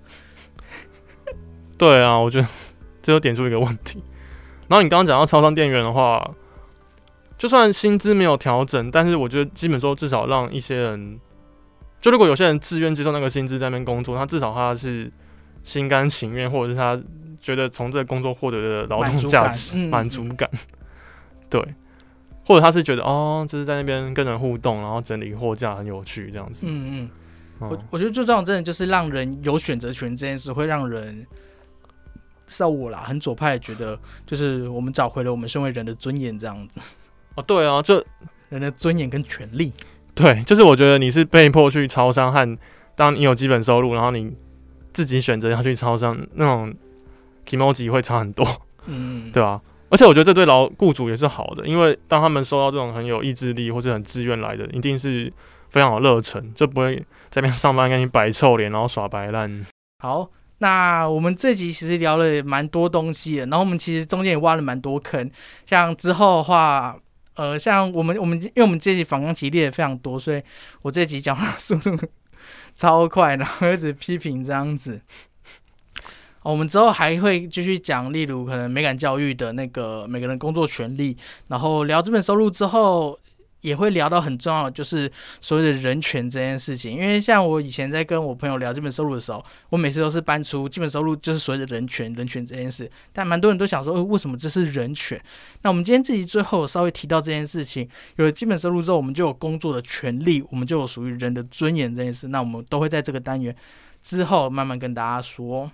对啊，我觉得这就点出一个问题。然后你刚刚讲到超商店员的话，就算薪资没有调整，但是我觉得基本说至少让一些人，就如果有些人自愿接受那个薪资在那边工作，他至少他是心甘情愿，或者是他觉得从这个工作获得的劳动价值、满足感，嗯、对，或者他是觉得哦，就是在那边跟人互动，然后整理货架很有趣这样子。嗯嗯， 我我觉得最重要的真的就是让人有选择权这件事，会让人。是我啦，很左派，觉得就是我们找回了我们身为人的尊严，这样子。 哦，对啊，就人的尊严跟权利。 对，就是我觉得你是被迫去超商，和当你有基本收入，然后你自己选择要去超商，那种 kimoji 会差很多。嗯，对啊。而且我觉得这对劳雇主也是好的，因为当他们收到这种很有意志力或者很自愿来的，一定是非常有热忱，就不会在那边上班跟你摆臭脸，然后耍白烂。 好。那我们这集其实聊了蛮多东西的，然后我们其实中间也挖了蛮多坑，像之后的话，呃，像我们我们因为我们这集访纲其实列的非常多，所以我这集讲话速度超快，然后一直批评这样子。我们之后还会继续讲，例如可能美感教育的那个每个人工作权利，然后聊基本收入之后。也会聊到很重要的，就是所谓的人权这件事情。因为像我以前在跟我朋友聊基本收入的时候，我每次都是搬出基本收入就是所谓的人权，人权这件事。但蛮多人都想说，呃、为什么这是人权？那我们今天这集最后稍微提到这件事情，有了基本收入之后，我们就有工作的权利，我们就有属于人的尊严这件事。那我们都会在这个单元之后慢慢跟大家说。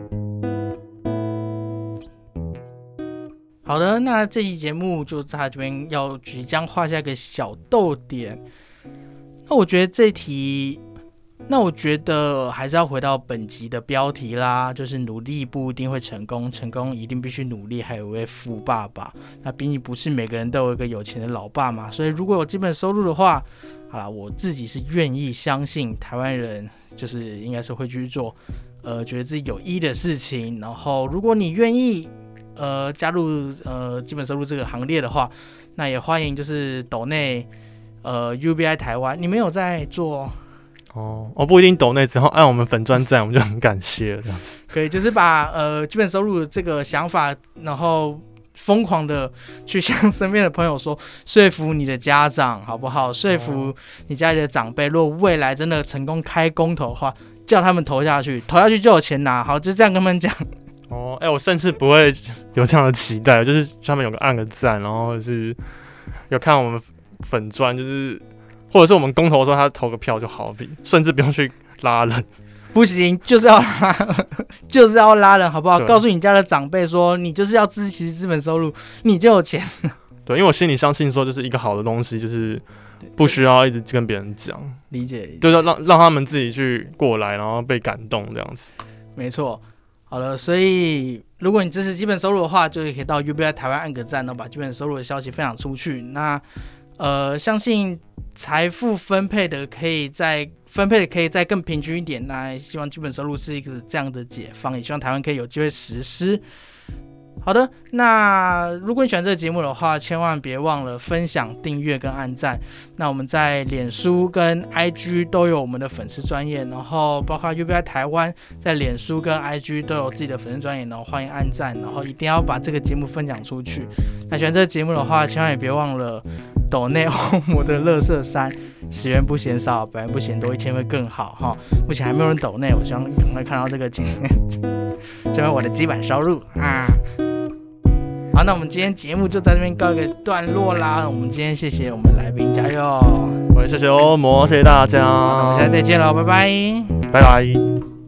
好的，那这期节目就在这边要即将画下一个小逗点。那我觉得这题那我觉得还是要回到本集的标题啦，就是努力不一定会成功，成功一定必须努力。还有一位富爸爸，那毕竟不是每个人都有一个有钱的老爸嘛，所以如果有基本收入的话，好啦，我自己是愿意相信台湾人就是应该是会去做，呃，觉得自己有意义的事情。然后如果你愿意，呃，加入呃基本收入这个行列的话，那也欢迎就是抖内呃 U B I 台湾，你们有在做？ 哦，我不一定抖内，之后按我们粉专站，我们就很感谢了这样子。 可以，就是把呃基本收入这个想法，然后疯狂的去向身边的朋友说，说服你的家长好不好？说服你家里的长辈，如果未来真的成功开公投的话，叫他们投下去，投下去就有钱拿。好，就这样跟他们讲。 哦，哎、欸，我甚至不会有这样的期待，就是他们有个按个赞，然后是有看我们粉专，就是或者是我们公投的时候，他投个票就好比，甚至不用去拉人。 不行，就是要拉，就是要拉人，好不好？告诉你家的长辈说，你就是要支持资本收入，你就有钱。 对，因为我心里相信说，就是一个好的东西，就是不需要一直跟别人讲， 理解， 就是让让他们自己去过来，然后被感动这样子。 没错。好了，所以如果你支持基本收入的话，就可以到 U B I 台湾按个赞，然后把基本收入的消息分享出去。那呃，相信财富分配的可以在分配的可以再更平均一点。那希望基本收入是一个这样的解放，也希望台湾可以有机会实施。好的，那如果你喜欢这个节目的话，千万别忘了分享、订阅跟按赞。那我们在脸书跟 I G 都有我们的粉丝专页，然后包括 U B I 台湾在脸书跟 I G 都有自己的粉丝专页，然后欢迎按赞，然后一定要把这个节目分享出去。那喜欢这个节目的话，千万也别忘了抖内我的垃圾山，十元不嫌少，百元不嫌多，一千会更好哈。目前还没有人抖内，我希望赶快看到这个成为我的基本收入啊。好，那我们今天节目就在这边告一个段落啦。我们今天谢谢我们来宾，加油！ 我也谢谢欧摩，谢谢大家。 那我们下次再见喽，拜拜， 拜拜。